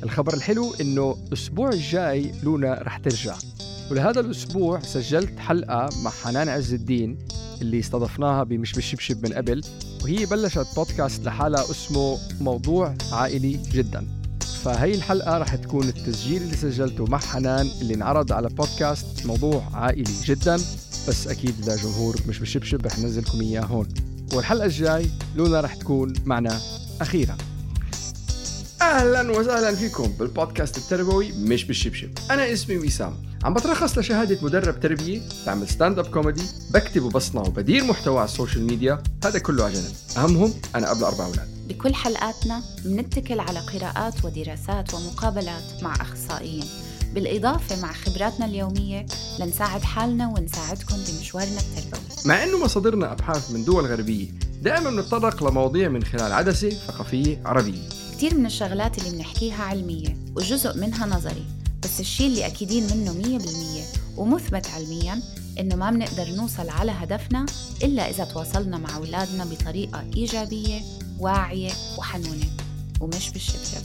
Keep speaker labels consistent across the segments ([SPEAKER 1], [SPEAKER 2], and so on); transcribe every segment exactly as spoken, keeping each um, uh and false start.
[SPEAKER 1] الخبر الحلو إنه الأسبوع الجاي لونا رح ترجع، ولهذا الأسبوع سجلت حلقة مع حنان عز الدين اللي استضفناها بمش بالشبشب من قبل، وهي بلشت بودكاست لحالها اسمه موضوع عائلي جدا. فهي الحلقة رح تكون التسجيل اللي سجلته مع حنان اللي انعرض على بودكاست موضوع عائلي جدا، بس أكيد لجمهور مش بالشبشب رح ننزلكم إياه هون. والحلقة الجاي لونا رح تكون معنا أخيرا. أهلا وسهلا فيكم بالبودكاست التربوي مش بالشبشب. أنا اسمي وسام، عم بترخص لشهادة مدرب تربية، بعمل ستاند اب كوميدي، بكتب وبصنع وبدير محتوى على السوشيال ميديا، هذا كله عجنة. أهمهم أنا قبل أربع أولاد.
[SPEAKER 2] بكل حلقاتنا بنتكل على قراءات ودراسات ومقابلات مع أخصائيين، بالإضافة مع خبراتنا اليومية لنساعد حالنا ونساعدكم بمشوارنا التربوي.
[SPEAKER 1] مع إنه مصادرنا أبحاث من دول غربية، دائما بنتطرق لمواضيع من خلال عدسة ثقافية عربية.
[SPEAKER 2] كتير من الشغلات اللي بنحكيها علمية وجزء منها نظري، بس الشيء اللي أكيدين منه مية بالمية ومثبت علمياً إنه ما بنقدر نوصل على هدفنا إلا إذا تواصلنا مع أولادنا بطريقة إيجابية واعية وحنونة ومش بالشبشب.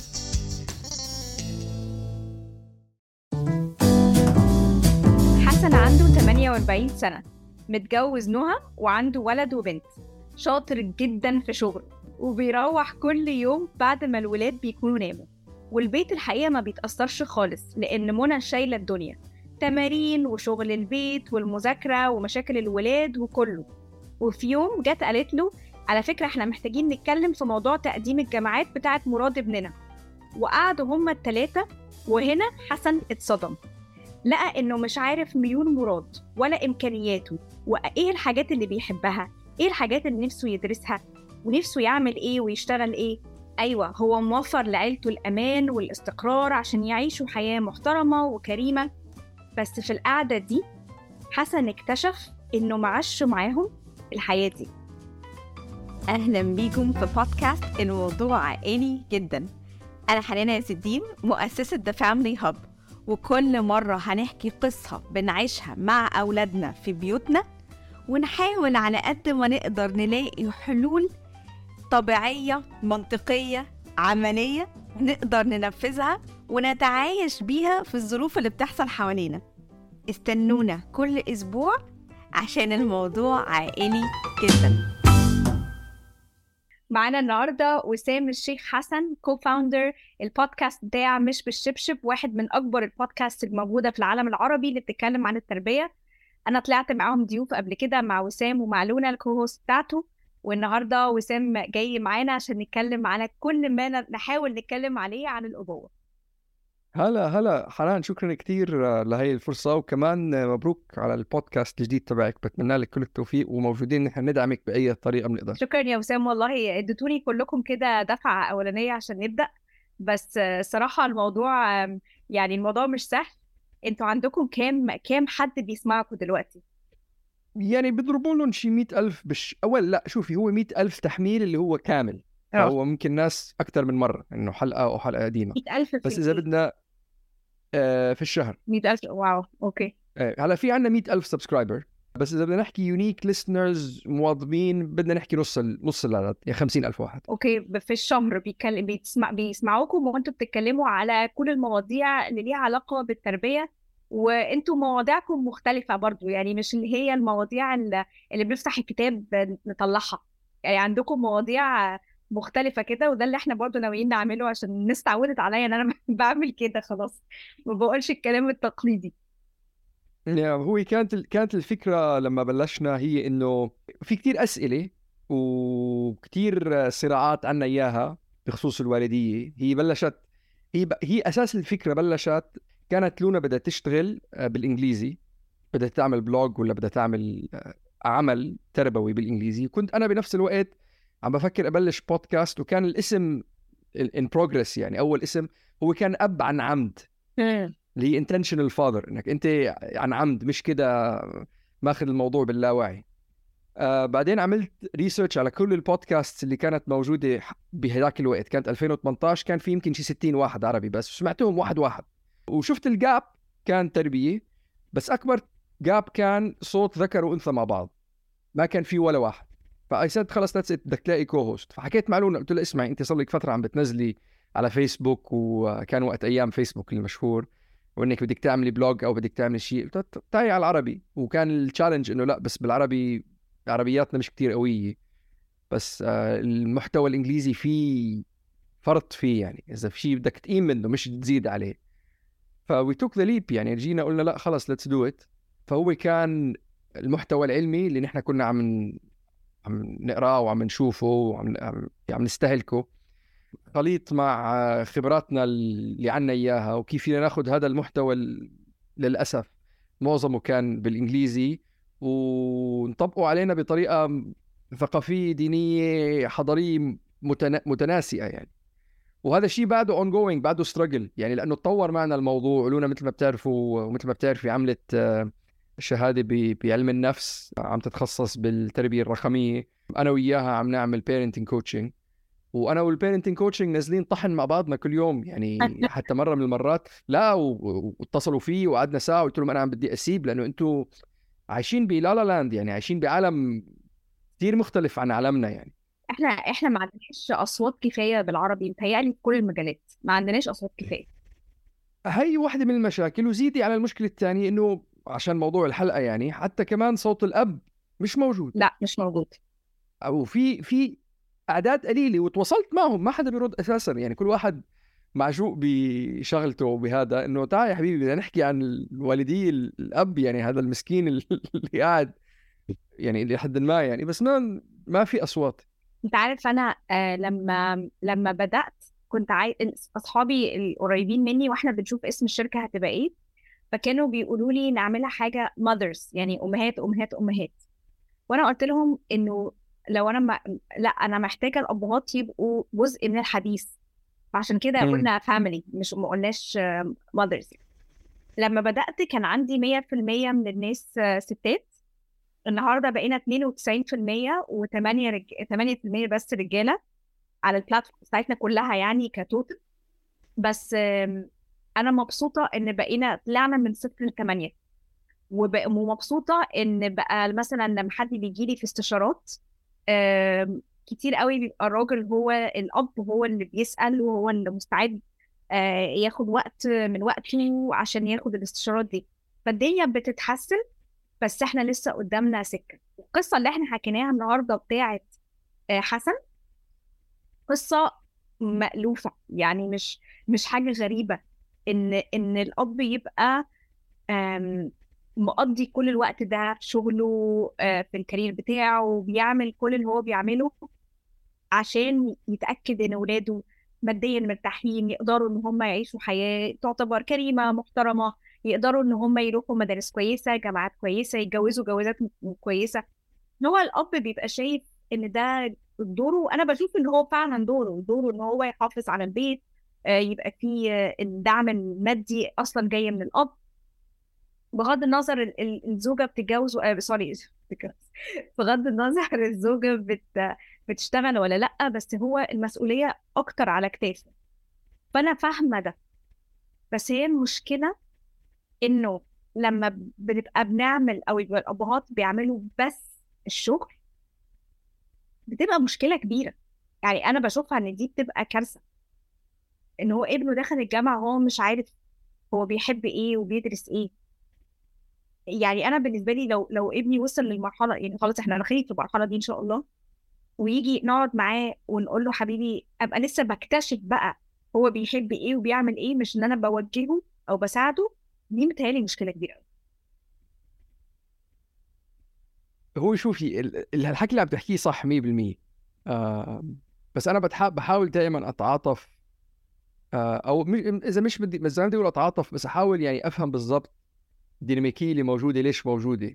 [SPEAKER 3] حسن عنده ثمانية وأربعين سنة، متجوز نهى وعنده ولد وبنت، شاطر جدا في شغله وبيروح كل يوم بعد ما الولاد بيكونوا ناموا، والبيت الحقيقة ما بيتأثرش خالص لأن منى شايلة الدنيا، تمارين وشغل البيت والمذاكرة ومشاكل الولاد وكله. وفي يوم جت قالت له على فكرة احنا محتاجين نتكلم في موضوع تقديم الجامعات بتاعت مراد ابننا، وقعدوا هما التلاتة. وهنا حسن اتصدم، لقى انه مش عارف ميول مراد ولا امكانياته وايه الحاجات اللي بيحبها، ايه الحاجات اللي نفسه يدرسها ونفسه يعمل ايه ويشتغل ايه. ايوه، هو موفر لعيلته الامان والاستقرار عشان يعيشوا حياة محترمة وكريمة، بس في القعدة دي حسن اكتشف انه معاش معاهم الحياة دي.
[SPEAKER 4] أهلا بيكم في بودكاست الموضوع عائلي جدا. أنا حنان عز الدين، مؤسسة The Family Hub، وكل مرة هنحكي قصة بنعيشها مع أولادنا في بيوتنا، ونحاول على قد ما نقدر نلاقي حلول طبيعية منطقية عملية نقدر ننفذها ونتعايش بيها في الظروف اللي بتحصل حوالينا. استنونا كل أسبوع عشان الموضوع عائلي جدا.
[SPEAKER 3] معانا النهاردة وسام الشيخ حسن، كو-فاوندر البودكاست بتاع مش بالشبشب، واحد من أكبر البودكاست الموجودة في العالم العربي اللي بتتكلم عن التربية. أنا طلعت معاهم ضيوف قبل كده مع وسام ومع لونا الكوهوست بتاعته، والنهاردة وسام جاي معانا عشان نتكلم على كل ما نحاول نتكلم عليه عن الأبوة.
[SPEAKER 1] هلا هلا حنان، شكرا كتير لهي الفرصة، وكمان مبروك على البودكاست الجديد تبعك. بتمنى لك كل التوفيق وموجودين نحن ندعمك بأي طريقة بنقدر.
[SPEAKER 3] شكرا يا وسام، والله اديتوني كلكم كده دفعة أولانية عشان نبدأ، بس الصراحة الموضوع يعني الموضوع مش سهل. انتوا عندكم كام كام حد بيسمعكم دلوقتي؟
[SPEAKER 1] يعني بيضربوا لهم شي مئة ألف بش أول. لا شوفي، هو مئة ألف تحميل اللي هو كامل، فهو ممكن ناس أكتر من مرة إنه حلقة أو حلقة قديمة.
[SPEAKER 3] مئة ألف
[SPEAKER 1] بس إذا بدنا آه في الشهر
[SPEAKER 3] مئة ألف. واو، أوكي.
[SPEAKER 1] آه هلا في عنا مئة ألف سبسكرايبر، بس إذا بدنا نحكي يونيك ليسنرز مواظبين بدنا نحكي نص ال... نص العدد، يعني خمسين ألف واحد.
[SPEAKER 3] أوكي، في الشهر بيكلم بيسمع بيسمعوكم وأنتوا بتتكلموا على كل المواضيع اللي ليها علاقة بالتربية، وأنتوا مواضيعكم مختلفة برضو، يعني مش اللي هي المواضيع اللي, اللي بنفتح الكتاب نطلعها، يعني عندكم مواضيع مختلفة كده، وده اللي احنا برضو ناويين نعمله عشان الناس تعودت عليا ان انا بعمل كده خلاص، ما بقولش الكلام التقليدي.
[SPEAKER 1] يعني هو كانت كانت الفكرة لما بلشنا هي إنه في كتير أسئلة وكتير صراعات عنا إياها بخصوص الوالدية. هي بلشت هي ب... هي أساس الفكرة بلشت كانت لونا بدها تشتغل بالإنجليزي، بدها تعمل بلوج ولا بدها تعمل عمل تربوي بالإنجليزي. كنت أنا بنفس الوقت عم بفكر أبلش بودكاست، وكان الاسم in progress، يعني أول اسم هو كان أب عن عمد، اللي هي intentional father، إنك أنت عن عمد مش كده ماخذ الموضوع باللاوعي. آه بعدين عملت ريسيرش على كل البودكاست اللي كانت موجودة بهذاك الوقت، كانت ألفين وثمانية عشر، كان في يمكن شي ستين واحد عربي بس، سمعتهم واحد واحد، وشفت الجاب كان تربية، بس أكبر جاب كان صوت ذكر وأنثى مع بعض، ما كان في ولا واحد. فأي سد خلص بدك تلاقي كو هوست. فحكيت مع لونا قلت له اسمعي، أنت صار لك فترة عم بتنزلي على فيسبوك، وكان وقت ايام فيسبوك المشهور، وانك بدك تعملي بلوج او بدك تعملي شيء تعي على العربي. وكان التشالنج انه لا بس بالعربي عربياتنا مش كتير قويه، بس آه المحتوى الانجليزي فيه فرط فيه، يعني اذا في شيء بدك تقيم منه مش تزيد عليه. فوي توك ذا ليب، يعني جينا قلنا لا خلص ليتس دو ات. فهو كان المحتوى العلمي اللي نحن كنا عم عم نقراه وعم نشوفه وعم عم عم نستهلكه، خليط مع خبراتنا اللي عنا اياها وكيف فينا ناخذ هذا المحتوى ال... للاسف معظمه كان بالانجليزي، ونطبقه علينا بطريقه ثقافيه دينيه حضاريه متنا... متناسقه يعني. وهذا الشيء بعده اون جوينج، بعده ستراجل يعني، لانه تطور معنا الموضوع. ولونا مثل ما بتعرفوا ومثل ما بتعرفي عملت شهاده ب... بعلم النفس، عم تتخصص بالتربيه الرقميه. انا وياها عم نعمل بيرنتنج كوتشنج، وانا والبيرنتنج كوتشنج نازلين طحن مع بعضنا كل يوم يعني. حتى مره من المرات لا و- واتصلوا فيه وقعدنا ساعه وقلت لهم انا عم بدي اسيب، لانه انتم عايشين بلالا لاند، يعني عايشين بعالم كثير مختلف عن عالمنا يعني.
[SPEAKER 3] احنا احنا ما عندناش اصوات كفايه بالعربي، متهيألي في كل المجالات ما عندناش اصوات كفايه.
[SPEAKER 1] هي واحدة من المشاكل. وزيدي على المشكلة الثانية انه عشان موضوع الحلقة يعني، حتى كمان صوت الاب مش موجود،
[SPEAKER 3] لا مش موجود.
[SPEAKER 1] او في في اعداد قليلة، وتواصلت معهم ما حدا بيرد اساسا يعني. كل واحد معجوق بشغلته وبهذا، انه تعال يا حبيبي بدنا نحكي عن الوالدية الاب، يعني هذا المسكين اللي قاعد يعني لحد ما يعني، بس ما ما في اصوات.
[SPEAKER 3] انت عارف انا آه لما لما بدات كنت عايز اصحابي القريبين مني واحنا بنشوف اسم الشركه هتبقى ايه، فكانوا بيقولوا لي نعملها حاجه mothers، يعني امهات امهات امهات. وانا قلت لهم انه لو انا ما... لا انا محتاجه الابهات يبقوا جزء من الحديث، فعشان كده
[SPEAKER 1] مم.
[SPEAKER 3] قلنا family، مش ما قلناش آه، mothers. لما بدات كان عندي مية في المية من الناس آه، ستات. النهارده بقينا اتنين وتسعين في المية و8 رج... ثمانية في المية بس رجاله على البلاتفورم بتاعتنا كلها يعني كتوتل. بس آم، انا مبسوطه ان بقينا طلعنا من صفر لثمانية، وب- ومبسوطه ان بقى مثلا لما حد بيجي لي في استشارات آم، كتير قوي بيبقى الراجل هو الاب، هو اللي بيسال وهو اللي مستعد آه، ياخد وقت من وقته عشان ياخد الاستشارات دي. فالدنيا بتتحسن، بس احنا لسه قدامنا سكه. القصه اللي احنا حكيناها النهارده بتاعت آه، حسن قصة مألوفة، يعني مش مش حاجة غريبة إن إن الأب يبقى آم، مقضي كل الوقت ده في شغله، آه، في الكارير بتاعه، وبيعمل كل اللي هو بيعمله عشان يتأكد إن ولاده ماديا مرتاحين، يقدروا إن هم يعيشوا حياة تعتبر كريمة محترمة، يقدروا إن هم يروحوا مدارس كويسة، جامعات كويسة، يتجوزوا جوازات م- كويسة. هو الأب بيبقى شايف إن ده دوره، وأنا بشوف إن هو فعلا دوره دوره إن هو يحافظ على البيت، آه، يبقى فيه آه، الدعم المادي أصلا جاي من الأب. بغض النظر ال- ال- الزوجة بتتجوز آه سوري بتتجوز. بغض النظر الزوجة بت بتشتغل ولا لأ، بس هو المسؤولية أكتر على كتافه. فأنا فاهمة ده، بس هي المشكلة إنه لما بنبقى بنعمل أو يبقى الأبهات بيعملوا بس الشغل، بتبقى مشكلة كبيرة. يعني أنا بشوفها إن دي بتبقى كارثة، إن هو ابنه دخل الجامعة وهو مش عارف هو بيحب إيه وبيدرس إيه. يعني أنا بالنسبة لي لو لو ابني وصل للمرحلة، يعني خلاص إحنا داخلين في المرحلة دي إن شاء الله، ويجي نقعد معاه ونقول له حبيبي، أبقى لسه بكتشف بقى هو بيحب إيه وبيعمل إيه، مش إن أنا بوجهه أو بساعده. دي متهيألي مشكلة كبيرة أوي.
[SPEAKER 1] هو شوفي ال- ال- الحكي اللي عم تحكيه صح مية بالمية. آه بس انا بتح... بحاول دائما اتعاطف، آه او مش... اذا مش بدي مش بدي اقول اتعاطف، بس احاول يعني افهم بالضبط الديناميكيه اللي موجوده ليش موجوده.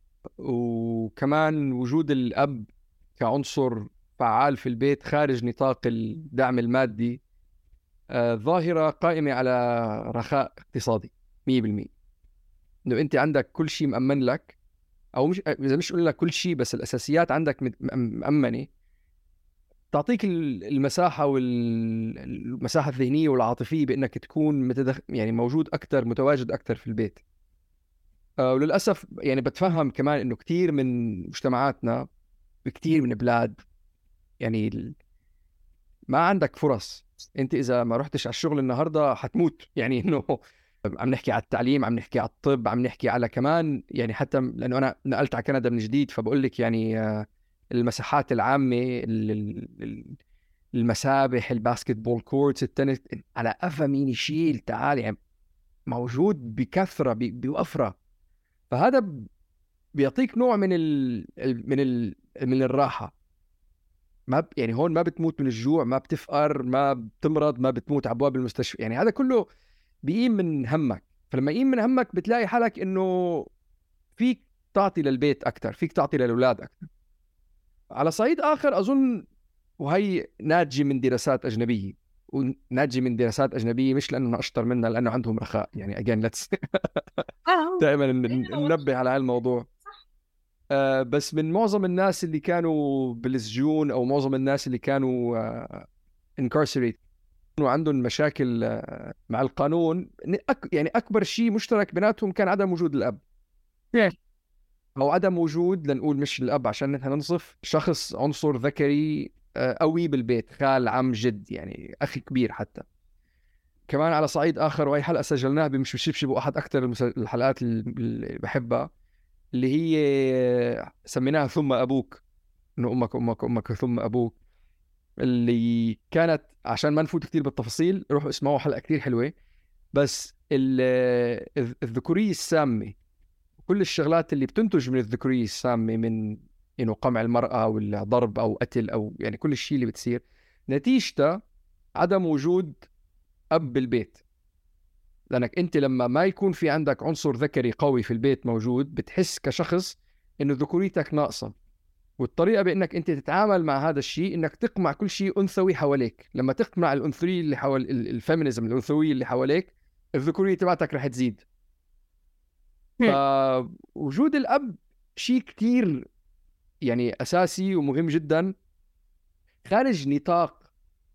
[SPEAKER 1] وكمان وجود الاب كعنصر فعال في البيت خارج نطاق الدعم المادي، آه ظاهره قائمه على رخاء اقتصادي مية بالمية. انه انت عندك كل شيء مأمن لك، او مش اذا مش اقول لك كل شيء، بس الاساسيات عندك مت- مأمنه، تعطيك ال- المساحة والمساحة الذهنية والعاطفية بأنك تكون متدخ... يعني موجود أكثر، متواجد أكثر في البيت. أه وللأسف يعني بتفهم كمان إنه كتير من مجتمعاتنا بكتير من بلاد يعني ال- ما عندك فرص انت اذا ما رحتش على الشغل النهارده حتموت. يعني انه عم نحكي على التعليم، عم نحكي على الطب، عم نحكي على كمان يعني حتى لانه انا نقلت على كندا من جديد، فبقول لك يعني آه، المساحات العامه، ال- ال- ال- المسابح، الباسكت بول كورتس، التنس، على قفا مين يشيل تعال يعني موجود بكثره ب- بوفره. فهذا ب- بيعطيك نوع من ال ال- من ال من الراحه. ما ب... يعني هون ما بتموت من الجوع، ما بتفقر، ما بتمرض، ما بتموت على ابواب المستشفى. يعني هذا كله بيقيم من همك. فلما يقيم من همك بتلاقي حالك انه فيك تعطي للبيت اكثر، فيك تعطي للاولاد اكثر. على صعيد اخر اظن، وهي ناتجه من دراسات اجنبيه، وناتجه من دراسات اجنبيه مش لانه اشطر منها، لانه عندهم رخاء. يعني اجين ليتس دائما ننبه على هالموضوع. آه بس من معظم الناس اللي كانوا بالسجون، او معظم الناس اللي كانوا آه incarcerated، وعندهم مشاكل آه مع القانون، يعني اكبر شيء مشترك بيناتهم كان عدم وجود الاب. او عدم وجود، لنقول مش الاب عشان نحن ننصف، شخص عنصر ذكري آه قوي بالبيت، خال، عم، جد، يعني اخي كبير حتى. كمان على صعيد اخر، وهي حلقه سجلناها بمش بشبشب، واحد اكثر الحلقات اللي بحبها، اللي هي سميناها ثم أبوك، إنه أمك أمك أمك ثم أبوك، اللي كانت، عشان ما نفوت كتير بالتفاصيل، روحوا اسمعوا حلقة كتير حلوة. بس الذكورية السامة، كل الشغلات اللي بتنتج من الذكورية السامة، من إنه قمع المرأة ولا ضرب أو قتل، أو يعني كل الشيء اللي بتصير نتيجته عدم وجود أب بالبيت. لأنك أنت لما ما يكون في عندك عنصر ذكري قوي في البيت موجود، بتحس كشخص إنه ذكوريتك ناقصة. والطريقة بإنك أنت تتعامل مع هذا الشيء إنك تقمع كل شيء أنثوي حواليك. لما تقمع الأنثوية اللي حول الفيمينيزم، الأنثوية اللي حواليك، الذكورية تبعتك رح تزيد. فوجود الأب شيء كتير يعني أساسي ومهم جدا، خارج نطاق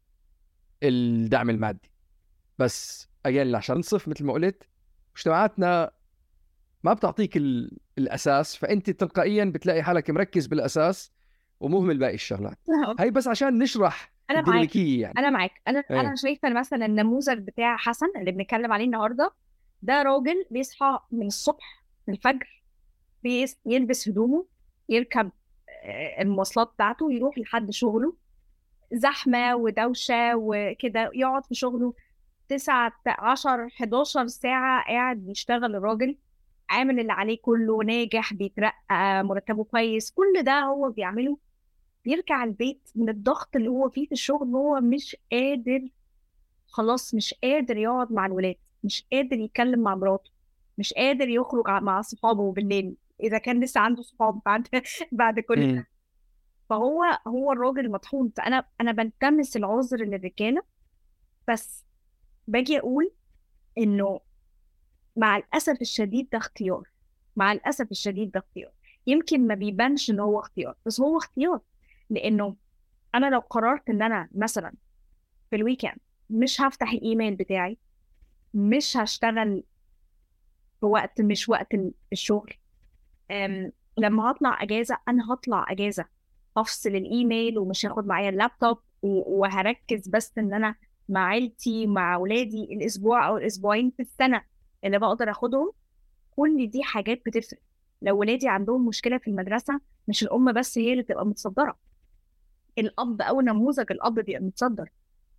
[SPEAKER 1] الدعم المادي. بس أجل عشان نصف، مثل ما قلت، مجتمعاتنا ما بتعطيك الأساس، فأنت تلقائيا بتلاقي حالك مركز بالأساس ومهمل باقي الشغلات. هاي بس عشان نشرح
[SPEAKER 3] انا معاك
[SPEAKER 1] الديناميكية يعني.
[SPEAKER 3] انا معاك انا
[SPEAKER 1] ايه.
[SPEAKER 3] انا شايفه مثلا النموذج بتاع حسن اللي بنتكلم عليه النهارده، ده راجل بيصحى من الصبح من الفجر، بيس يلبس هدومه، يركب آه، المواصلات بتاعته، يروح لحد شغله، زحمه ودوشه وكده، يقعد في شغله تسعة عشر حداشر ساعه قاعد بيشتغل. الراجل عامل اللي عليه كله، ناجح، بيترقى، مرتبه كويس، كل ده هو بيعمله. بيرجع البيت من الضغط اللي هو فيه في الشغل، هو مش قادر، خلاص مش قادر يقعد مع الولاد، مش قادر يتكلم مع مراته، مش قادر يخرج مع صحابه بالليل اذا كان لسه عنده صحاب بعد بعد كل ده. فهو هو الراجل مطحون. فانا انا بلتمس العذر للرجاله، بس باجي اقول انه مع الاسف الشديد ده اختيار، مع الاسف الشديد ده اختيار. يمكن ما بيبانش ان هو اختيار، بس هو اختيار. لانه انا لو قررت ان انا مثلا في الويكند مش هفتح الايميل بتاعي، مش هشتغل في وقت مش وقت الشغل، أم لما هطلع اجازه انا هطلع اجازه، هفصل الايميل ومش هاخد معايا اللابتوب، وهركز بس ان انا مع عيلتي مع اولادي الاسبوع او الاسبوعين في السنه اللي بقدر اخدهم. كل دي حاجات بتفرق. لو ولادي عندهم مشكله في المدرسه، مش الام بس هي اللي تبقى متصدره، الاب او نموذج الاب بيبقى متصدر.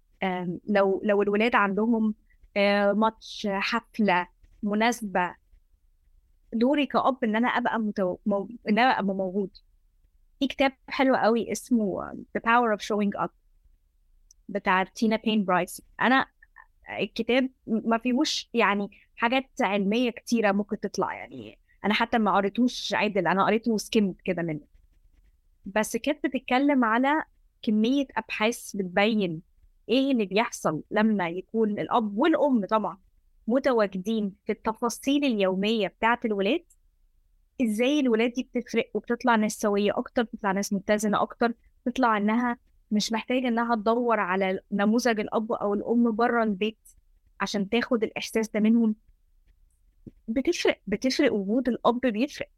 [SPEAKER 3] لو لو الولاد عندهم ماتش، حفله، مناسبه، دوري كأب ان انا ابقى متو... مو... ان انا ابقى موجود. في كتاب حلو قوي اسمه The Power of Showing Up بتاع تينا بين برايس. انا الكتاب ما فيهوش يعني حاجات علميه كتيره ممكن تطلع، يعني انا حتى ما قريتوش عدل، انا قريته سكيمد كده منه، بس كانت بتتكلم على كميه ابحاث بتبين ايه اللي بيحصل لما يكون الاب والام طبعا متواجدين في التفاصيل اليوميه بتاعه الولاد. ازاي الولاد دي بتفرق وبتطلع ناس سويه اكتر، بتطلع ناس متزنه اكتر، بتطلع انها مش محتاجه انها تدور على نموذج الاب او الام بره البيت عشان تاخد الاحساس ده منهم. بتفرق بتفرق وجود الاب بيفرق.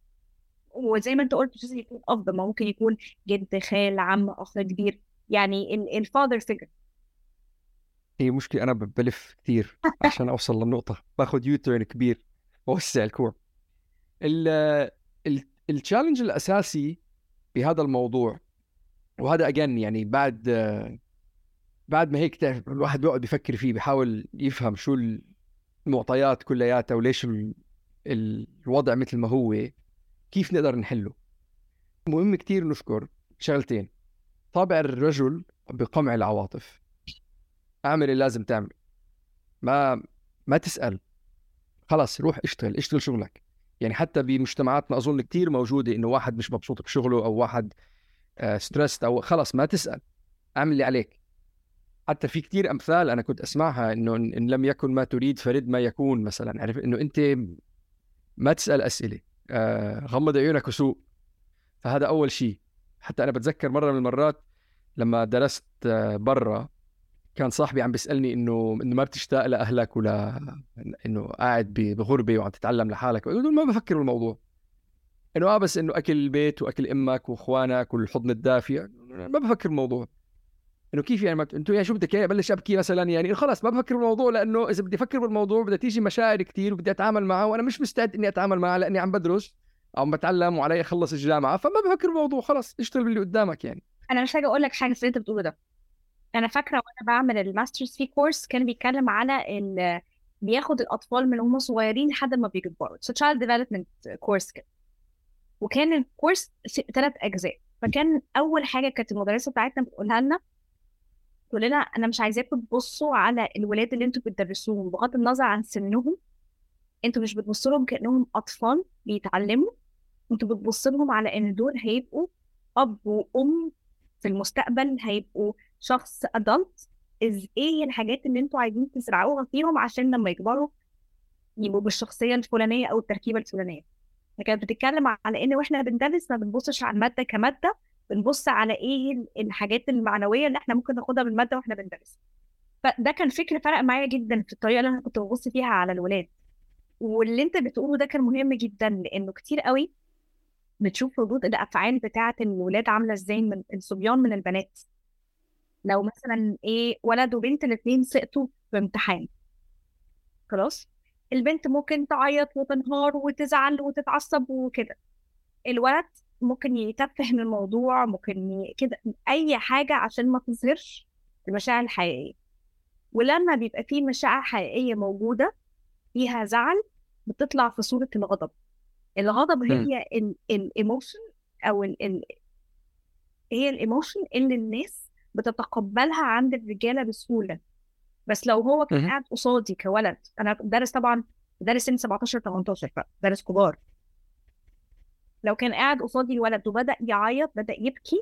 [SPEAKER 3] وزي ما انت قلت مش لازم يكون اب، ما ممكن يكون جد، خال، عم، اخ كبير، يعني الفاذر فيجر.
[SPEAKER 1] هي مشكلة أنا بلف كتير عشان أوصل للنقطة، باخد يوتيرن كبير ووسع الكوع. التشالنج الأساسي بهذا الموضوع، وهذا أجان يعني بعد بعد ما هيك تعرف الواحد بيقعد بيفكر فيه، بيحاول يفهم شو المعطيات كلياتها وليش الوضع مثل ما هو، كيف نقدر نحله. مهم كتير نشكر شغلتين: طابع الرجل بقمع العواطف، اعمل اللي لازم تعمل، ما ما تسأل، خلاص روح اشتغل اشتغل شغلك. يعني حتى بمجتمعاتنا أظن كتير موجودة إنه واحد مش مبسوط بشغله أو واحد آه ستريسد، أو خلاص ما تسأل، اعمل اللي عليك. حتى في كتير أمثال أنا كنت أسمعها إنه إن لم يكن ما تريد فرد ما يكون، مثلا عارف إنه أنت ما تسأل أسئلة، آه غمض عيونك وسوق. فهذا أول شيء. حتى أنا بتذكر مرة من المرات لما درست آه برا، كان صاحبي عم بيسألني إنه إنه ما بتشتاق لأهلك ولا إنه قاعد بغربة وعم تتعلم لحالك. قلت ما بفكر بالموضوع، إنه آه بس إنه أكل البيت وأكل أمك وإخوانك والحضن الدافئ، ما بفكر بالموضوع. إنه كيف يعني ما بت... أنتوا يعني شو بدك يعني بلش أبكي مثلا؟ يعني خلاص ما بفكر بالموضوع، لأنه إذا بدي أفكر بالموضوع بدها تيجي مشاعر كتير وبدي أتعامل معها، وأنا مش مستعد إني أتعامل معها لأني عم بدرس أو عم بتعلم وعلي أخلص الجامعة، فما بفكر بالموضوع. خلاص اشتغل باللي قدامك يعني.
[SPEAKER 3] انا مش هاجي اقول لك حاجه في اللي انت بتقوله ده. انا فاكره وانا بعمل الماسترز في كورس كان بيتكلم على ال بياخد الاطفال من هم صغيرين لحد ما بيكبروا، so child development كورس كده. وكان الكورس ثلاث اجزاء. فكان اول حاجه كانت المدرسه بتاعتنا بتقولها لنا، تقول لنا انا مش عايزاكم تبصوا على الولاد اللي انتوا بتدرسوهم بغض النظر عن سنهم، انتوا مش بتبصوا لهم كانهم اطفال بيتعلموا، انتوا بتبصوا لهم على ان دول هيبقوا اب وام في المستقبل، هيبقوا شخص ادلت. از ايه الحاجات اللي انتوا عايزين تزرعوها فيهم عشان لما يكبروا يبقوا بالشخصيه الفلانيه او التركيبه الفلانيه. فكانت بتتكلم على ان واحنا بندرس ما بنبصش على الماده كماده، بنبص على ايه الحاجات المعنويه اللي احنا ممكن ناخدها من الماده واحنا بندرس. فده كان فكر فرق معايا جدا في الطريقه اللي انا كنت ببص فيها على الولاد. واللي انت بتقوله ده كان مهم جدا، لانه كتير قوي بتشوف ردود الافعال بتاعه الولاد عامله ازاي من الصبيان من البنات. لو مثلا ايه ولد وبنت الاثنين سقطوا في امتحان، خلاص البنت ممكن تعيط وتنهار وتزعل وتتعصب وكده، الولد ممكن يتفه من الموضوع، ممكن ي... كده اي حاجه عشان ما تظهرش المشاعر الحقيقيه. ولما بيبقى فيه مشاعر حقيقيه موجوده فيها زعل، بتطلع في صوره الغضب. الغضب هي الايموشن او ال ال هي الايموشن اللي الناس بتتقبلها عند الرجاله بسهوله. بس لو هو كان قاعد قصادي كولد، انا دارس طبعا دارس سن سبعتاشر تمنتاشر فدارس كبار، لو كان قاعد قصادي الولد وبدا يعيط بدا يبكي،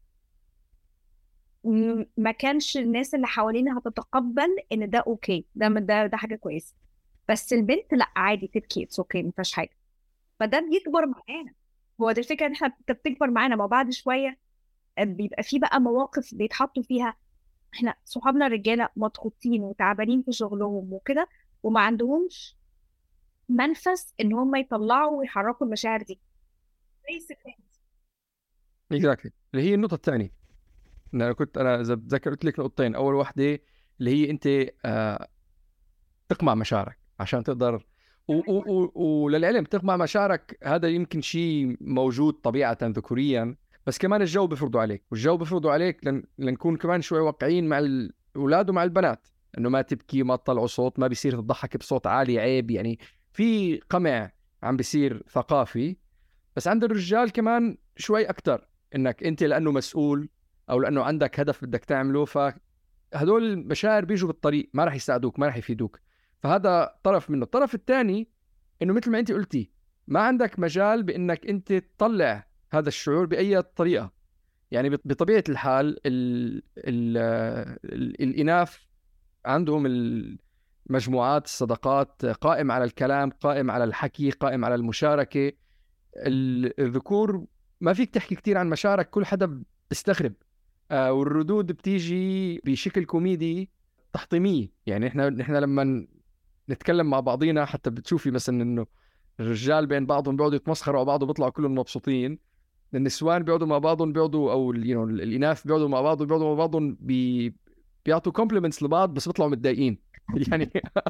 [SPEAKER 3] ما كانش الناس اللي حوالينا هتتقبل ان ده اوكي، ده ده ده حاجه كويسه. بس البنت لا، عادي تبكي، اتس اوكي، ما فيهاش حاجه. فده بيكبر معانا. هو ده الفكره، ان احنا بتكبر معانا، ما بعد شويه بيبقى في بقى مواقف بيتحطوا فيها احنا صحابنا الرجاله مضغوطين وتعبانين في شغلهم وكده، وما عندهمش منفس ان هم يطلعوا ويحركوا المشاعر دي زي الستات.
[SPEAKER 1] اكزاكتلي. اللي هي النقطه الثانيه، انا كنت انا اذا بتذكر قلت لك نقطتين. اول واحده اللي هي انت آه تقمع مشاعرك عشان تقدر، وللعلم تقمع مشاعرك هذا يمكن شيء موجود طبيعه ذكوريا، بس كمان الجو بيفرضوا عليك، والجو بيفرضوا عليك لن... لنكون كمان شوي واقعيين مع الاولاد ومع البنات، انه ما تبكي، ما تطلعوا صوت، ما بيصير تضحك بصوت عالي، عيب. يعني في قمع عم بيصير ثقافي. بس عند الرجال كمان شوي اكثر، انك انت لانه مسؤول او لانه عندك هدف بدك تعمله، فهدول المشاعر بيجوا بالطريق، ما راح يساعدوك، ما راح يفيدوك. فهذا طرف منه. الطرف الثاني انه مثل ما انت قلتي، ما عندك مجال بانك انت تطلع هذا الشعور باي طريقه. يعني بطبيعه الحال ال ال ال الاناث عندهم المجموعات الصداقات قائم على الكلام، قائم على الحكي، قائم على المشاركه. الذكور ما فيك تحكي كتير عن مشاعرك، كل حدا بيستغرب، آه والردود بتيجي بشكل كوميدي تحطيميه. يعني احنا نحن لما نتكلم مع بعضينا حتى بتشوفي مثلا انه الرجال بين بعضهم بيقعدوا يتمسخروا على بعض وبيطلعوا كلهم مبسوطين، النسوان بيقعدوا مع بعضهم بيقعدوا او you know, الاناث بيقعدوا مع بعض بيقعدوا مع بعضهم بيعطوا كومبلمنتس لبعض بس بيطلعوا متضايقين يعني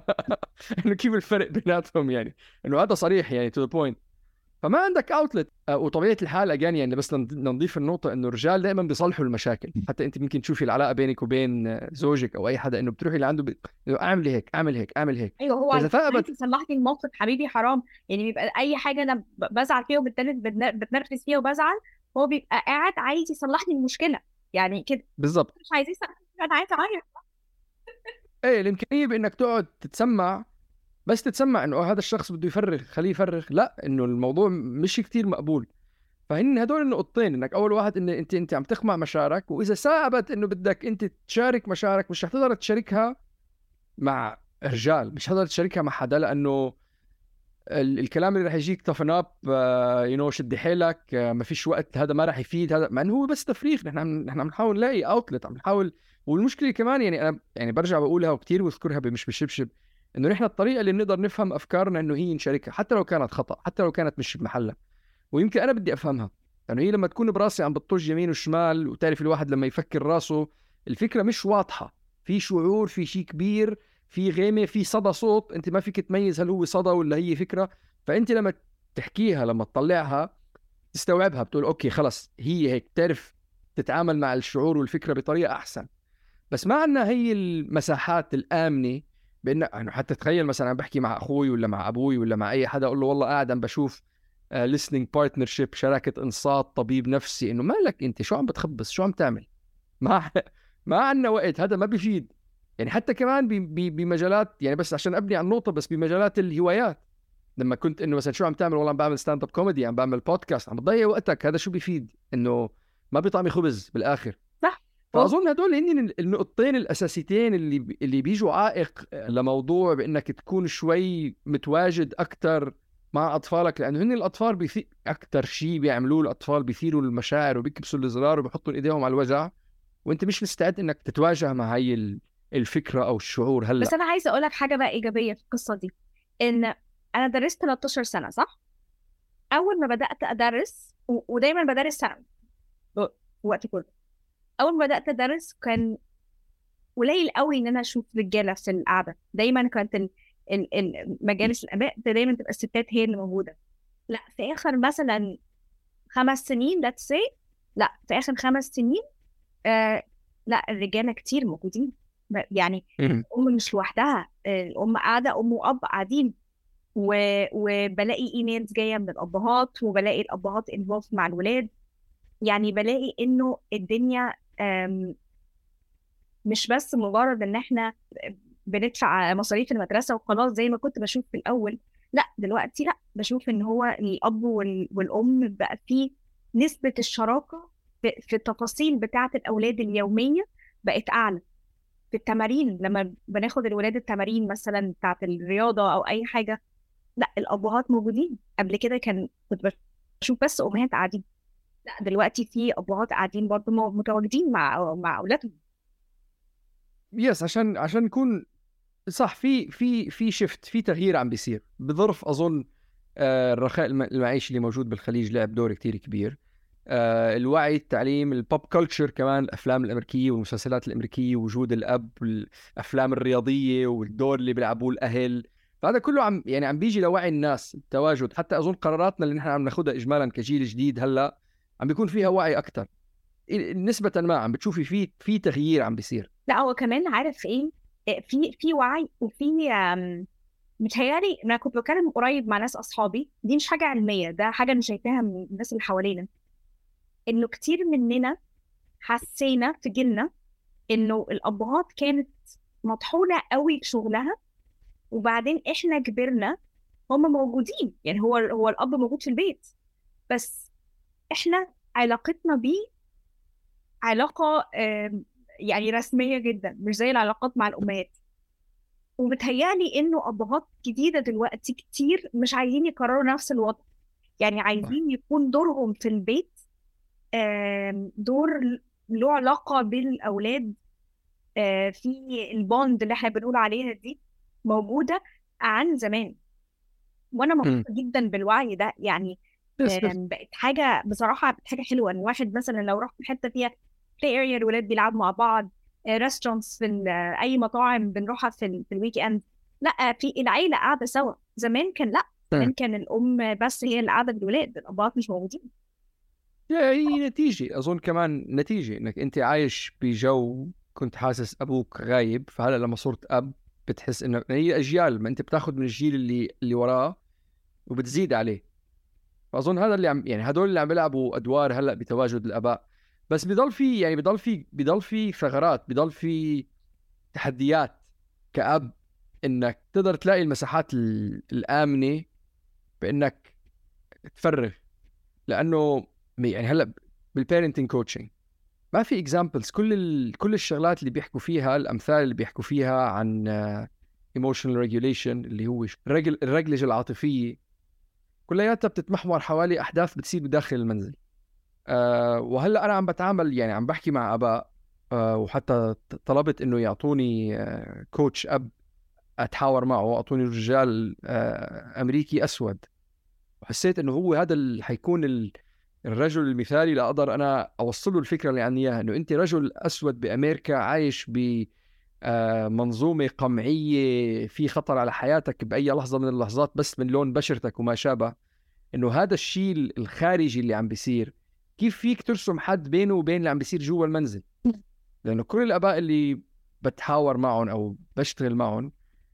[SPEAKER 1] انه كيف الفرق بيناتهم يعني انه هذا صريح يعني تو ذا بوينت. فما عندك اوتلت. وطبيعه الحال اجان يعني بس نضيف النقطه انه الرجال دائما بيصلحوا المشاكل. حتى انت ممكن تشوفي العلاقه بينك وبين زوجك او اي حدا انه بتروحي لعنده ب... انه اعمل هيك اعمل هيك اعمل هيك.
[SPEAKER 3] ايوه هو
[SPEAKER 1] اذا ثابت
[SPEAKER 3] تصلح لي الموقف حبيبي حرام يعني. بيبقى اي حاجه انا ب- بزعل فيها وبالتالي بتنرفز فيها وبزعل، هو بيبقى قاعد عايز يصلح لي المشكله يعني كده.
[SPEAKER 1] بالضبط.
[SPEAKER 3] مش عايز يصلح، انا عايز اعيط.
[SPEAKER 1] ايه الامكانيه بانك تقعد تتسمع، بس تتسمع انه هذا الشخص بده يفرغ خليه يفرغ، لا انه الموضوع مش كتير مقبول. فهن هدول النقطتين، انك اول واحد ان انت انت عم تخمع مشاعرك، واذا ثابت انه بدك انت تشارك مشاعرك مش رح تقدر تشاركها مع رجال، مش حتقدر تشاركها مع حدا، لانه ال- الكلام اللي رح يجيك طفن اب يو نو شد حيلك uh, ما فيش وقت، هذا ما رح يفيد، هذا مع انه هو بس تفريغ. نحن عم نحن عم نحاول نلاقي اوتلت، عم نحاول. والمشكله كمان يعني انا يعني برجع بقولها وكتير بذكرها بمش بشبشب، انه نحن الطريقه اللي بنقدر نفهم افكارنا انه هي نشاركها حتى لو كانت خطا، حتى لو كانت مش بمحلها. ويمكن انا بدي افهمها لانه يعني هي لما تكون براسي عم بتطج يمين وشمال، وتعرف الواحد لما يفكر راسه الفكره مش واضحه، في شعور، في شيء كبير، في غيمه، في صدى صوت، انت ما فيك تميز هل هو صدى ولا هي فكره. فانت لما تحكيها، لما تطلعها، تستوعبها، بتقول اوكي خلص هي هيك، تعرف تتعامل مع الشعور والفكره بطريقه احسن. بس ما عندنا هي المساحات الامنه بان يعني حتى تخيل مثلا عم بحكي مع اخوي ولا مع ابوي ولا مع اي حدا، اقول له والله قاعد عم بشوف listening partnership، شراكه انصات، طبيب نفسي، انه مالك انت شو عم بتخبص، شو عم تعمل؟ ما ما عندنا وقت، هذا ما بيفيد. يعني حتى كمان بمجالات، يعني بس عشان ابني على النقطه، بس بمجالات الهوايات، لما كنت انه مثلا شو عم تعمل، والله عم بعمل ستاند اب كوميدي، عم بعمل بودكاست، عم بتضيع وقتك، هذا شو بيفيد؟ انه ما بيطعمي خبز بالاخر.
[SPEAKER 3] صح.
[SPEAKER 1] فاظن هدول هن النقطتين الاساسيتين اللي اللي بيجوا عائق لموضوع بانك تكون شوي متواجد اكثر مع اطفالك، لانه هن الاطفال بيثير اكثر شيء بيعملوه، الاطفال بيثيروا المشاعر وبيكبسوا الزرار وبيحطوا ايديهم على الوجع، وانت مش مستعد انك تتواجه مع هاي الفكره او الشعور هلا.
[SPEAKER 3] بس انا عايزه اقول لك حاجه بقى ايجابيه في القصه دي، ان انا درست ثلاثة عشر سنه صح. اول ما بدات ادرس و... ودايما بدرس ثانوي وقت كله، اول ما بدات ادرس كان قليل قوي ان انا اشوف رجاله في القعده. دايما كانت ال... ال... ال- مجالس الاباء دايما تبقى الستات هي اللي موجوده. لا في اخر مثلا خمس سنين let's say، لا في اخر خمس سنين آه لا الرجاله كتير موجودين. يعني الام مش لوحدها، الام قاعده، ام واب قاعدين، و... وبلاقي ايميلز جايه من الابهات، وبلاقي الابهات انفولف مع الولاد. يعني بلاقي انه الدنيا آم، مش بس مجرد ان احنا بندفع مصاريف المدرسه وخلاص زي ما كنت بشوف في الاول. لا دلوقتي لا، بشوف ان هو الاب وال... والام بقى فيه نسبه الشراكه في, في التفاصيل بتاعه الاولاد اليوميه بقت اعلى. في التمارين لما بناخد الولاد التمارين مثلا بتاعه الرياضه او اي حاجه، لا الابهات موجودين. قبل كده كان كنت بشوف بس امهات قاعدين، لا دلوقتي في ابهات قاعدين برضه متواجدين مع مع اولادهم.
[SPEAKER 1] يس عشان عشان نكون صح، في في في شفت، في تغيير عم بيصير بظرف اظن آه، الرخاء الم- المعيشي اللي موجود بالخليج لعب دور كتير كبير. آه، الوعي، التعليم، البوب كلتشر، كمان الافلام الامريكيه والمسلسلات الامريكيه، وجود الاب، والافلام الرياضيه، والدور اللي بيلعبوه الاهل، فهذا كله عم يعني عم بيجي لوعي الناس، التواجد. حتى اظن قراراتنا اللي نحن عم ناخذها اجمالا كجيل جديد هلا عم بيكون فيها وعي اكثر نسبه ما، عم بتشوفي في في تغيير عم بيصير.
[SPEAKER 3] لا هو كمان عارف ايه، في في وعي وفي آم، متهيألي انا كنت بتكلم قريب مع ناس اصحابي، دي مش حاجه علميه، ده حاجه انا شايفاها من الناس اللي حوالينا، انه كتير مننا حسينا في جيلنا انه الابهات كانت مطحونه قوي بشغلها، وبعدين احنا كبرنا هم موجودين، يعني هو هو الاب موجود في البيت، بس احنا علاقتنا بيه علاقه آم، يعني رسميه جدا، مش زي العلاقات مع الامهات. ومتهيألي انه ابهات جديده دلوقتي كتير مش عايزين يكرروا نفس الوضع، يعني عايزين يكون دورهم في البيت آم، دور له علاقه بالاولاد، آه، في البوند اللي احنا بنقول عليها دي موجوده عن زمان. وانا مبسوطه جدا بالوعي ده، يعني آم، بقت حاجه بصراحه، بقت حاجه حلوه ان واحد مثلا لو راح في حته فيها بلاي اريا الولاد بيلعبوا مع بعض، ريستورانتس في ال- اي مطاعم بنروحها في ال- في الويك اند. لا، في العيله قاعده سوا. زمان كان لا، زمان كان الام بس هي اللي قاعده بالولاد، الاباء مش موجودين.
[SPEAKER 1] هي نتيجة أظن كمان نتيجة إنك أنت عايش بجو كنت حاسس أبوك غايب، فهلا لما صرت أب بتحس إنه هي أجيال، ما أنت بتاخذ من الجيل اللي اللي وراه وبتزيد عليه. فأظن هذا اللي عم يعني هدول اللي عم بيلعبوا أدوار هلا بتواجد الآباء. بس بضل في يعني بضل في بضل في ثغرات، بضل في تحديات كأب، إنك تقدر تلاقي المساحات ال- الآمنة بإنك تفرغ. لأنه يعني هلا بالبيرنتينج كوتشنج ما في اكزامبلز. كل ال... كل الشغلات اللي بيحكوا فيها، الامثال اللي بيحكوا فيها عن ايموشنال ريجوليشن اللي هو الرجل الرجلجه العاطفيه، كلياتها بتتمحور حوالي احداث بتصير بداخل المنزل. أه وهلا انا عم بتعامل يعني عم بحكي مع اباء، أه وحتى طلبت انه يعطوني أه كوتش اب اتحاور معه، اعطوني رجال أه امريكي اسود، وحسيت انه هو هذا اللي حيكون ال... الرجل المثالي لا اقدر انا اوصل له الفكره اللي عندي اياها، انه انت رجل اسود بامريكا عايش ب منظومه قمعيه في خطر على حياتك باي لحظه من اللحظات بس من لون بشرتك وما شابه. انه هذا الشيء الخارجي اللي عم بيصير، كيف فيك ترسم حد بينه وبين اللي عم بيصير جوا المنزل؟ لانه كل الاباء اللي بتحاور معهم او بشتغل معهم،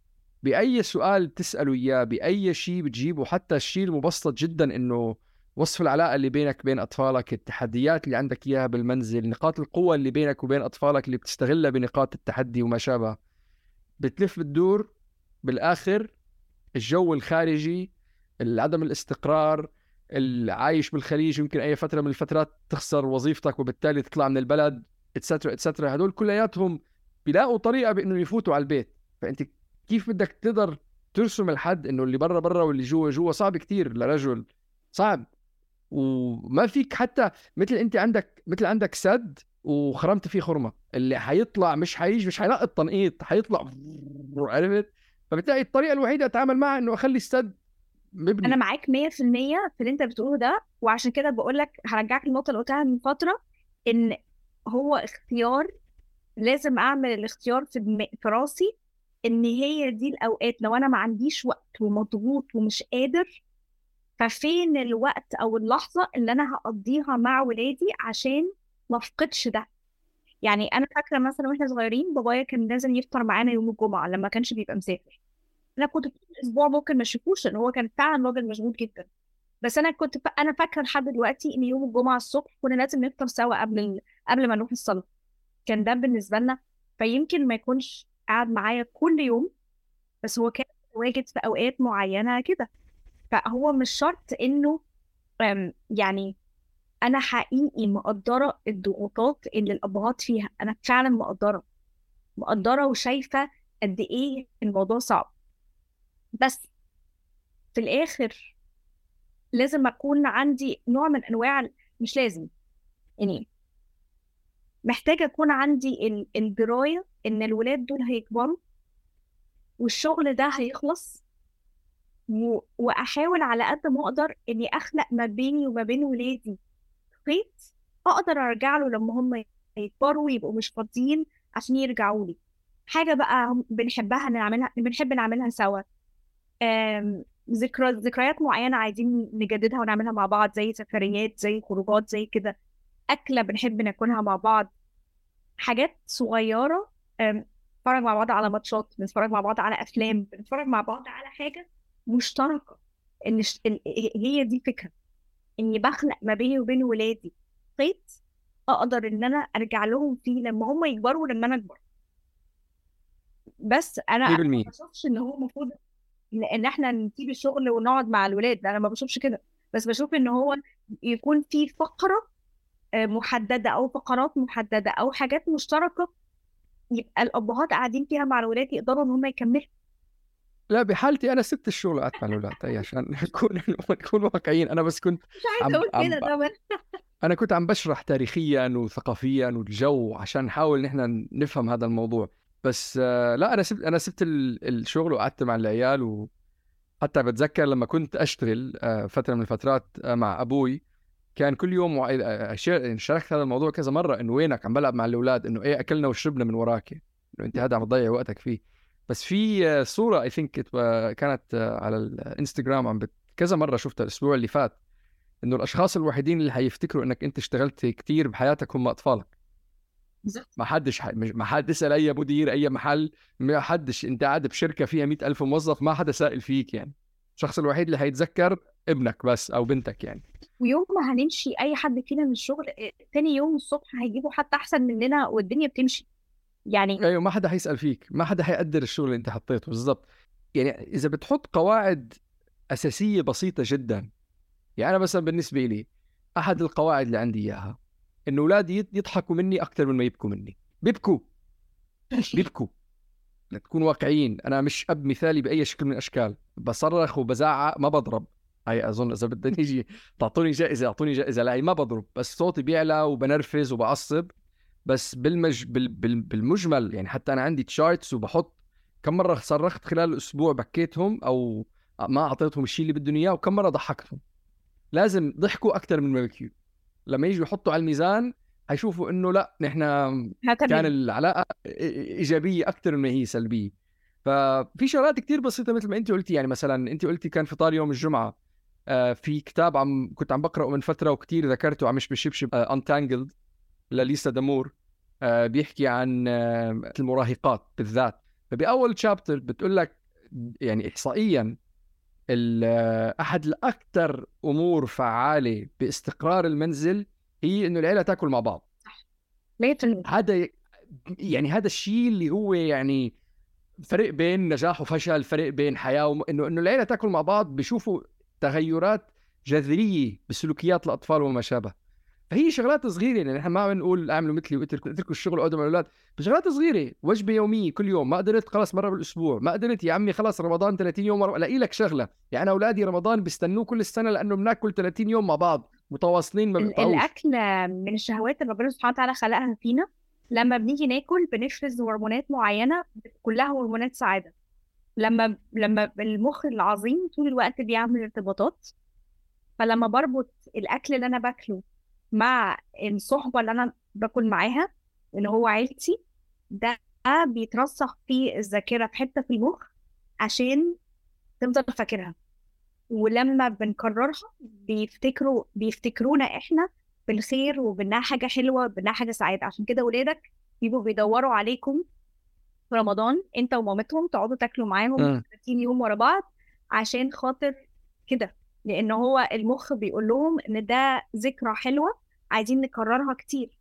[SPEAKER 1] بأي سؤال تسأله إياه، بأي شيء بتجيبه، حتى الشيء المبسط جدا إنه وصف العلاقة اللي بينك بين أطفالك، التحديات اللي عندك إياها بالمنزل، نقاط القوة اللي بينك وبين أطفالك اللي بتستغلها بنقاط التحدي وما شابه، بتلف بتدور بالآخر الجو الخارجي، عدم الاستقرار، العايش بالخليج يمكن أي فترة من الفترات تخسر وظيفتك وبالتالي تطلع من البلد اتسترا اتسترا. هدول كلياتهم بيلاقوا طريقة بإنه يفوتوا على البيت. فأنت كيف بدك تقدر ترسم الحد انه اللي برا برا واللي جوا جوا؟ صعب كتير لرجل، صعب. وما فيك حتى مثل انت عندك مثل عندك سد وخرمت فيه خرمه، اللي حيطلع مش حيجي مش حيلاقي التنقيط، حيطلع عرفت؟ فبتلاقي الطريقه الوحيده اتعامل معها انه اخلي السد مبني.
[SPEAKER 3] انا معاك مية في المية في اللي انت بتقوله ده، وعشان كده بقول لك هرجعك للنقطه اللي قلتها من فتره، ان هو اختيار. لازم اعمل الاختيار في دم... في راسي، ان هي دي الاوقات لو انا ما عنديش وقت ومضغوط ومش قادر، ففين الوقت او اللحظه اللي انا هقضيها مع ولادي عشان ما افقدش ده. يعني انا فاكره مثلا واحنا صغيرين بابايا كان لازم يفطر معانا يوم الجمعه لما كانش بيبقى مسافر. انا كنت طول الاسبوع ممكن ما اشوفوش لان هو كان فعلا راجل مشغول جدا، بس انا كنت ف... انا فاكره لحد دلوقتي ان يوم الجمعه الصبح كنا لازم نفطر سوا قبل ال... قبل ما نروح الصلاه. كان ده بالنسبه لنا. فيمكن ما يكونش قاعد معايا كل يوم، بس هو كان واجد في اوقات معينه كده. فهو مش شرط انه أم، يعني انا حقيقي مقدره الضغوطات اللي الابهات فيها، انا فعلا مقدره مقدره وشايفه قد ايه الموضوع صعب. بس في الاخر لازم اكون عندي نوع من انواع ال- مش لازم، يعني محتاجه اكون عندي ال- الدرايه ان الولاد دول هيكبروا والشغل ده هيخلص، و... واحاول على قد ما اقدر اني اخلق ما بيني وما بين ولادي خيط اقدر ارجع له لما هم يكبروا ويبقوا مش فاضيين عشان يرجعوا لي. حاجه بقى هم بنحبها نعملها، بنحب نعملها سوا. آم، ذكرى ذكريات معينه عايزين نجددها ونعملها مع بعض، زي سفريات، زي خروجات، زي كده. اكله بنحب ناكلها مع بعض. حاجات صغيره. آم، نتفرج مع بعض على ماتشات، بنتفرج مع بعض على افلام، بنتفرج مع بعض على حاجه مشتركه. ان ش- ال- هي دي فكره، اني بخلق ما بيني وبين ولادي خيط اقدر ان انا ارجع لهم فيه لما هم يكبروا ولما انا اكبر. بس انا انا ما
[SPEAKER 1] مية بالمية.
[SPEAKER 3] بشوفش ان هو المفروض ان إن احنا نسيب الشغل ونقعد مع الولاد، انا ما بشوفش كده. بس بشوف ان هو يكون في فقرة آه، محددة او فقرات محددة او حاجات مشتركة، يبقى الابهات قاعدين فيها مع الولاد يقدروا ان هم يكملوا.
[SPEAKER 1] لا بحالتي انا سبت الشغل وقعدت مع الاولاد، هي عشان نكون نكون واقعيين. انا بس كنت
[SPEAKER 3] مش عايزه
[SPEAKER 1] عم
[SPEAKER 3] اقول
[SPEAKER 1] عم
[SPEAKER 3] كده طبعا.
[SPEAKER 1] انا كنت عم بشرح تاريخيا وثقافيا والجو عشان نحاول نحن نفهم هذا الموضوع. بس آه، لا انا سبت انا سبت ال- الشغل وقعدت مع العيال. وحتى بتذكر لما كنت اشتغل آه، فتره من الفترات آه، مع ابوي، كان كل يوم وع... شاركت هذا الموضوع كذا مرة، إنه وينك عم بلعب مع الأولاد، إنه إيه أكلنا وشربنا من وراك، إنه أنت هذا عم تضيع وقتك فيه. بس في صورة I think كانت على الانستغرام عم بت... كذا مرة شفتها الأسبوع اللي فات، إنه الأشخاص الوحيدين اللي حيفتكروا إنك أنت اشتغلت كتير بحياتك هم أطفالك. ما حدش ح... ما حد يسأل أي مدير أي محل، ما حدش، أنت قاعد بشركة فيها مئة ألف موظف ما حدا سائل فيك يعني. الشخص الوحيد اللي حيتذكر ابنك بس أو بنتك يعني.
[SPEAKER 3] ويوم ما هنمشي اي حد فينا من الشغل، تاني يوم الصبح هيجيبوا حتى احسن مننا والدنيا بتمشي يعني.
[SPEAKER 1] ايوه ما حدا حيسأل فيك، ما حدا حيقدر الشغل اللي انت حطيته بالضبط. يعني اذا بتحط قواعد اساسيه بسيطه جدا، يعني انا مثلا بالنسبه لي احد القواعد اللي عندي اياها انه اولادي يضحكوا مني اكثر من ما يبكوا مني. بيبكوا بيبكوا لتكون واقعيين، انا مش اب مثالي باي شكل من الاشكال، بصرخ وبزعق ما بضرب. هاي اظن اذا بدنا نيجي تعطوني جائزه اعطوني جائزه، لا ما بضرب، بس صوتي بيعلى وبنرفز وبعصب. بس بالمج... بال... بال... بالمجمل يعني، حتى انا عندي تشارتس وبحط كم مره صرخت خلال الاسبوع بكيتهم او ما اعطيتهم الشيء اللي بدهم اياه، وكم مره ضحكتهم. لازم ضحكوا اكثر من ما بكيوا. لما يجوا يحطوا على الميزان هيشوفوا انه لا نحن كان العلاقه ايجابيه اكثر من ما هي سلبيه. ففي شغلات كتير بسيطه مثل ما انت قلتي، يعني مثلا انت قلتي كان فطار يوم الجمعه. آه في كتاب عم كنت عم بقراه من فتره وكتير ذكرته، عم مش بشبشب انتانجلد لليسا دامور. آه بيحكي عن آه المراهقات بالذات. فبأول شابتر بتقول لك يعني إحصائيا أحد الأكثر أمور فعالة باستقرار المنزل هي إنه العيلة تأكل مع بعض. هذا يعني هذا الشيء اللي هو يعني فرق بين نجاح وفشل، فرق بين حياة وم... إنه إنه العيلة تأكل مع بعض، بيشوفوا تغيرات جذرية بسلوكيات الأطفال وما شابه. فهي شغلات صغيرة يعني، نحن ما بنقول اعملوا مثلي واتركوا الشغل وقعدوا مع الأولاد. بشغلات صغيرة، وجبة يومية كل يوم، ما قدرت خلاص مرة بالأسبوع، ما قدرت يا عمي خلاص رمضان ثلاثين يوم مرة. لاقي لك شغلة يعني، أنا أولادي رمضان بيستنوه كل السنة لأنه بناكل ثلاثين يوم مع بعض متواصلين ما بيقطعوش.
[SPEAKER 3] الأكل من الشهوات اللي ربنا سبحانه وتعالى خلقها فينا. لما بنيجي ناكل بنفرز هرمونات معينة كلها هرمونات سعادة. لما لما المخ العظيم طول الوقت بيعمل ارتباطات، فلما بربط الأكل اللي أنا باكله مع الصحبة اللي أنا باكل معاها اللي هو عيلتي، ده بيترسخ في الذاكرة في حتة في المخ عشان تفضل فاكرها. ولما بنكررها بيفتكروا بيفتكرونا إحنا بالخير وبأنها حاجة حلوة وبأنها حاجة سعادة. عشان كده ولادك بيبقوا بيدوروا عليكم في رمضان انت ومامتهم تقعدوا تاكلوا معاهم ثلاثين يوم ورا بعض، عشان خاطر كده، لأن هو المخ بيقول لهم إن ده ذكرى حلوة عايزين نكررها كتير.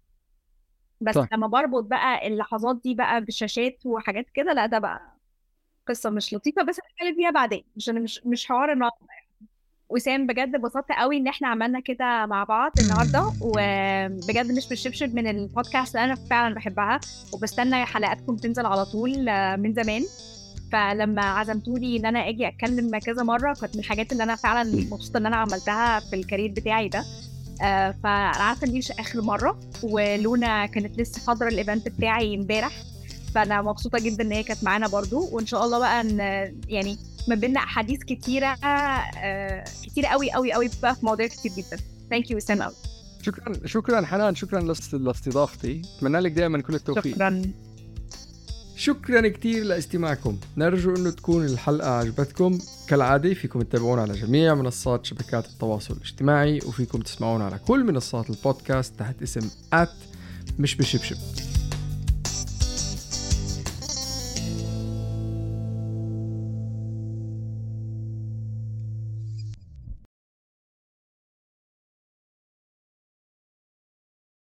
[SPEAKER 3] بس صح. لما بربط بقى اللحظات دي بقى بشاشات وحاجات كده، لا ده بقى قصة مش لطيفة، بس هنتكلم فيها بعدين، مش مش مش حوار النهارده يعني. وسام بجد اتبسطت قوي ان احنا عملنا كده مع بعض النهارده، وبجد مش بالشبشب من البودكاست اللي انا فعلا بحبها وبستنى حلقاتكم تنزل على طول من زمان. فلما عزمتوني ان انا اجي اتكلم كذا مره، كانت من الحاجات اللي انا فعلا مبسوطه ان انا عملتها في الكارير بتاعي ده. آه فانا عارفه ان دي مش اخر مره، ولونا كانت لسه حاضره الايفنت بتاعي امبارح، فانا مبسوطه جدا ان هي كانت معانا برضو. وان شاء الله بقى ان يعني ما بيننا احاديث كتيره آه كتير قوي قوي قوي بقى في مواضيع كتير جدا. ثانك يو وسام قوي.
[SPEAKER 1] شكرا شكرا حنان، شكرا لاستضافتي، اتمنى لك دائما كل التوفيق.
[SPEAKER 3] شكرا
[SPEAKER 1] شكرا كتير لاستماعكم. نرجو انه تكون الحلقة عجبتكم. كالعادة فيكم تتابعونا على جميع منصات شبكات التواصل الاجتماعي، وفيكم تسمعونا على كل منصات البودكاست تحت اسم آت مش بشبشب.